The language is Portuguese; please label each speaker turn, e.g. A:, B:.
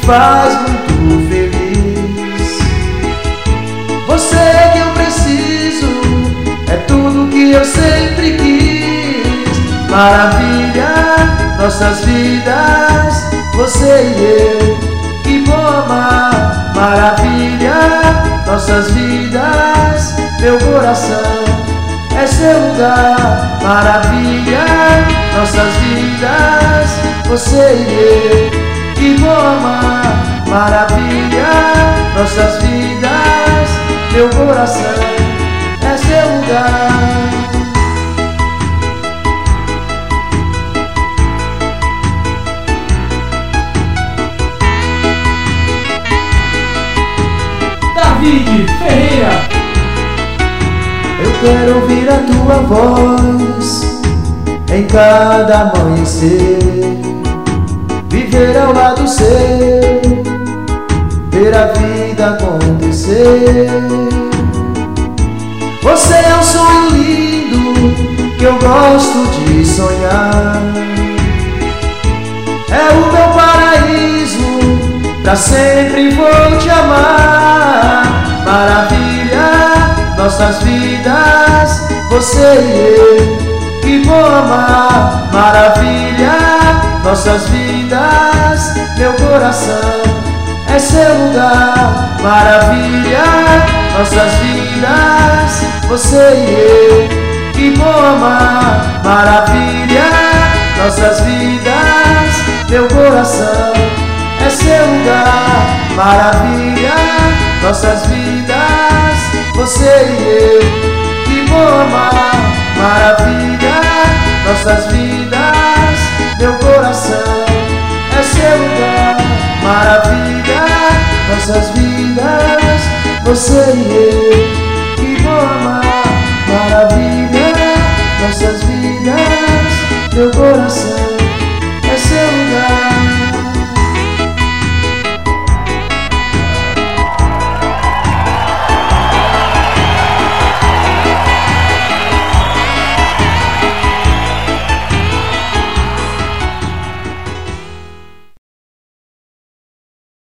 A: faz muito feliz. Você que eu preciso, é tudo que eu sempre quis. Maravilha, nossas vidas, você e eu, que bom amar. Maravilha, nossas vidas, meu coração é seu lugar. Maravilha, nossas vidas, você e eu, que bom amar. Maravilha, nossas vidas, meu coração é seu lugar.
B: David Ferreira.
A: Eu quero ouvir a tua voz em cada amanhecer, viver ao lado seu, ver a vida acontecer. Você é um sonho lindo que eu gosto de sonhar. É o meu paraíso, pra sempre vou te amar. Maravilha, nossas vidas, você e eu, que bom amar. Maravilha, nossas vidas, meu coração é seu lugar. Maravilha, nossas vidas, você e eu, que bom amar. Maravilha, nossas vidas, meu coração é seu lugar. Maravilha, nossas vidas, você e eu, que bom amar. Maravilha, nossas vidas, meu coração é seu lugar. Maravilha, nossas vidas, você e eu, que bom amar. Maravilha, nossas vidas, meu coração